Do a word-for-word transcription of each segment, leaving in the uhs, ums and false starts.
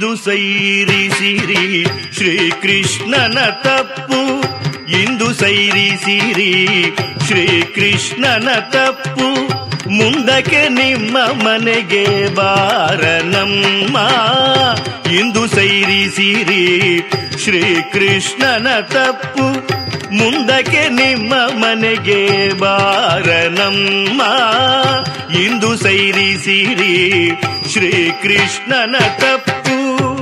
ಇಂದು ಸೈರಿಸಿರಿ ಶ್ರೀಕೃಷ್ಣನ ತಪ್ಪು, ಇಂದು ಸೈರಿಸಿರಿ ಶ್ರೀಕೃಷ್ಣನ ತಪ್ಪು, ಮುಂದಕ್ಕೆ ನಿಮ್ಮ ಮನೆಗೆ ಬಾರನಮ್ಮ. ಇಂದು ಸೈರಿಸಿರಿ ಶ್ರೀಕೃಷ್ಣನ ತಪ್ಪು, ಮುಂದಕ್ಕೆ ನಿಮ್ಮ ಮನೆಗೆ ಬಾರನಮ್ಮ. ಇಂದು ಸೈರಿಸಿರಿ ಶ್ರೀಕೃಷ್ಣನ ತಪ್ಪು.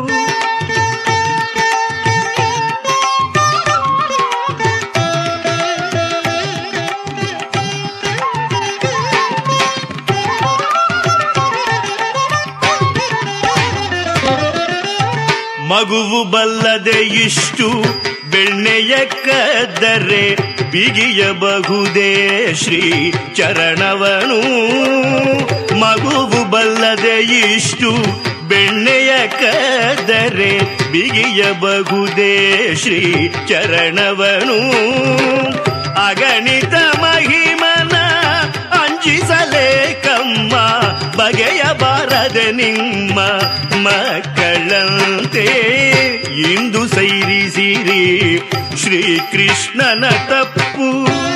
ಮಗುವು ಬಲ್ಲದೆ ಇಷ್ಟು ಬೆಣ್ಣೆಯ ಕದ್ದರೆ ಬಿಗಿಯಬಹುದೇ ಶ್ರೀ ಚರಣವನು. ಮಗುವು ಬಲ್ಲದೆ ಇಷ್ಟು ಬೆಣ್ಣೆಯ ಕದ್ದರೆ ಬಿಗಿಯಬಹುದೇ ಶ್ರೀ ಚರಣವನು. ಅಗಣಿತ ಮಹಿಮನ ಅಂಜಿಸಲೇಕಮ್ಮ, ಬಗೆಯಬಾರದೆ ನಿಮ್ಮ ಮಕ್ಕಳಂತೆ. ಇಂದು ಸೈರಿಸಿರಿ ಶ್ರೀಕೃಷ್ಣನ ತಪ್ಪು.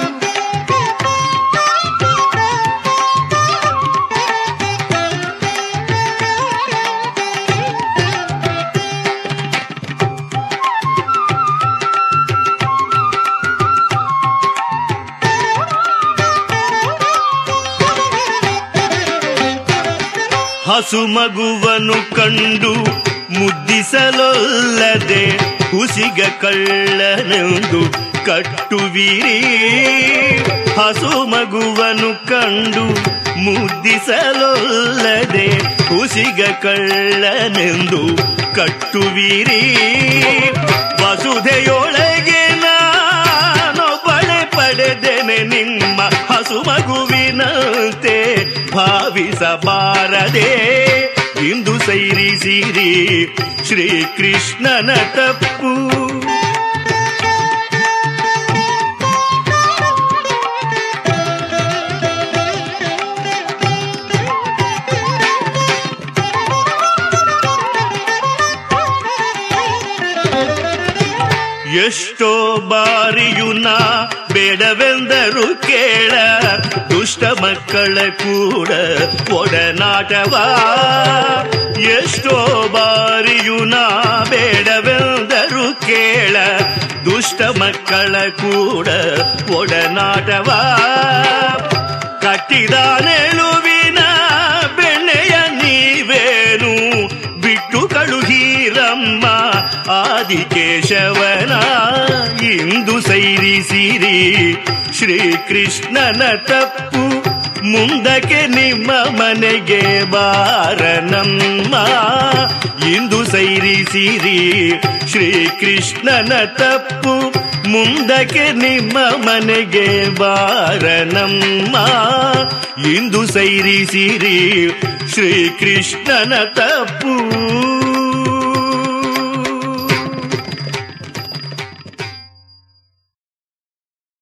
ಹಸು ಮಗುವನ್ನು ಕಂಡು ಮುದ್ದಿಸಲೊಲ್ಲದೆ ಹುಸಿಗ ಕಳ್ಳನೆಂದು ಕಟ್ಟುವಿರಿ. ಹಸು ಮಗುವನ್ನು ಕಂಡು ಮುದ್ದಿಸಲೊಲ್ಲದೆ ಹುಸಿಗ ಕಳ್ಳನೆಂದು ಕಟ್ಟುವಿರಿ. ವಸುಧೆಯೊಳಗೆ ನಾನೊಬ್ಬಳೆ ಪಡೆದೆನೆ ನಿಮ್ಮ ಹಸು ಮಗುವಿನಂತೆ ಭಾವಿಸಬಾರದೆ. ಇಂದು ಸೈರಿಸಿರಿ ಶ್ರೀಕೃಷ್ಣನ ತಪ್ಪು. ಎಷ್ಟೋ ಬಾರಿಯು ನಾ ಬೇಡವೆಂದರು ಕೇಳ, ದುಷ್ಟ ಮಕ್ಕಳ ಕೂಡ ಒಡನಾಟವ. ಎಷ್ಟೋ ಬಾರಿಯು ನಾ ಬೇಡವೆಂದರು ಕೇಳ, ದುಷ್ಟ ಮಕ್ಕಳ ಕೂಡ ಒಡನಾಟವ. ಕಟ್ಟಿದ ನೆಲುವಿನ ಬೆಣ್ಣೆಯ ನೀವೇನು ಬಿಟ್ಟು ಕಳುಹಿರಮ್ಮ ಆದಿಕೇಶವನ. ಇಂದು ಸೈರಿಸಿರಿ ಶ್ರೀಕೃಷ್ಣನ ತಪ್ಪು, ಮುಂದಕ್ಕೆ ನಿಮ್ಮ ಮನೆಗೆ ಬಾರನಮ್ಮ. ಇಂದು ಸೈರಿಸಿರಿ ಶ್ರೀಕೃಷ್ಣನ ತಪ್ಪು, ಮುಂದಕ್ಕೆ ನಿಮ್ಮ ಮನೆಗೆ ಬಾರನಮ್ಮ. ಇಂದು ಸೈರಿಸಿರಿ ಶ್ರೀಕೃಷ್ಣನ ತಪ್ಪು.